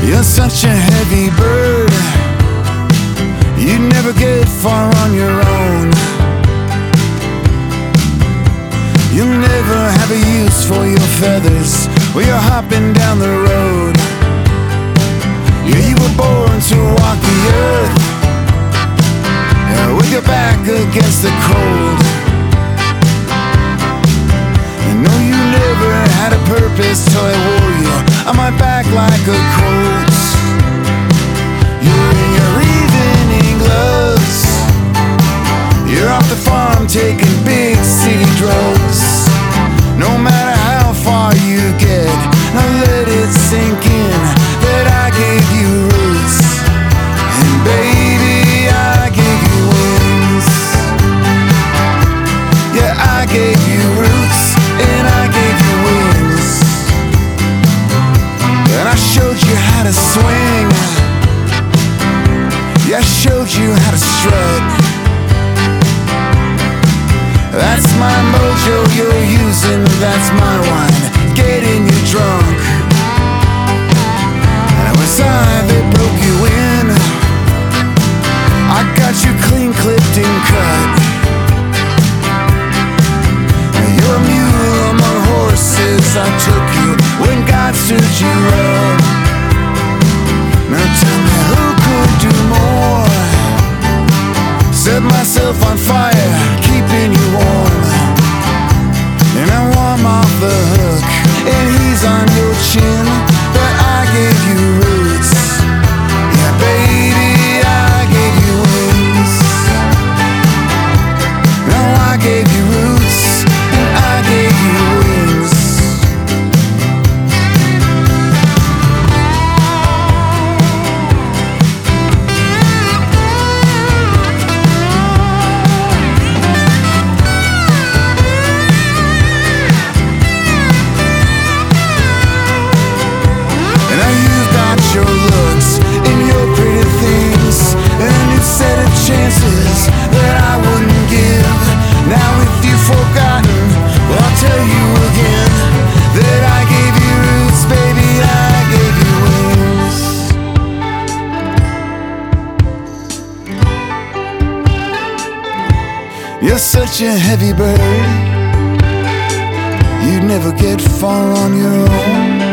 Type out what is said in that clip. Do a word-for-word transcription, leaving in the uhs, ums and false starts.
You're such a heavy bird, you never get far on your own. You'll never have a use for your feathers while you're hopping down the road. Yeah, you were born to walk the earth, yeah, with your back against the cold. And no, you never had a purpose till I wore you on my back like a coat. You're in your evening gloves, you're off the farm taking big city drugs. No matter how far you get, now let it sink in that I gave you roots. And baby, I gave you wings. Yeah, I gave you roots and I gave you wings. And I showed you how to swing, yeah, I showed you how to strut. That's my mojo you're using, that's my wine getting you drunk. And it was I that broke you in, I got you clean clipped and cut. You're a mule among horses, I took you when God stood you up. Now tell me who could do more, set myself on fire, keeping you warm. And I warm off the hook, and he's on your chin, but I gave you roots. Yeah, baby, I gave you wings. Now I gave you roots, and I gave you wings. Your looks and your pretty things, and a new set of chances that I wouldn't give. Now if you've forgotten, well, I'll tell you again that I gave you roots, baby, I gave you wings. You're such a heavy bird, you'd never get far on your own.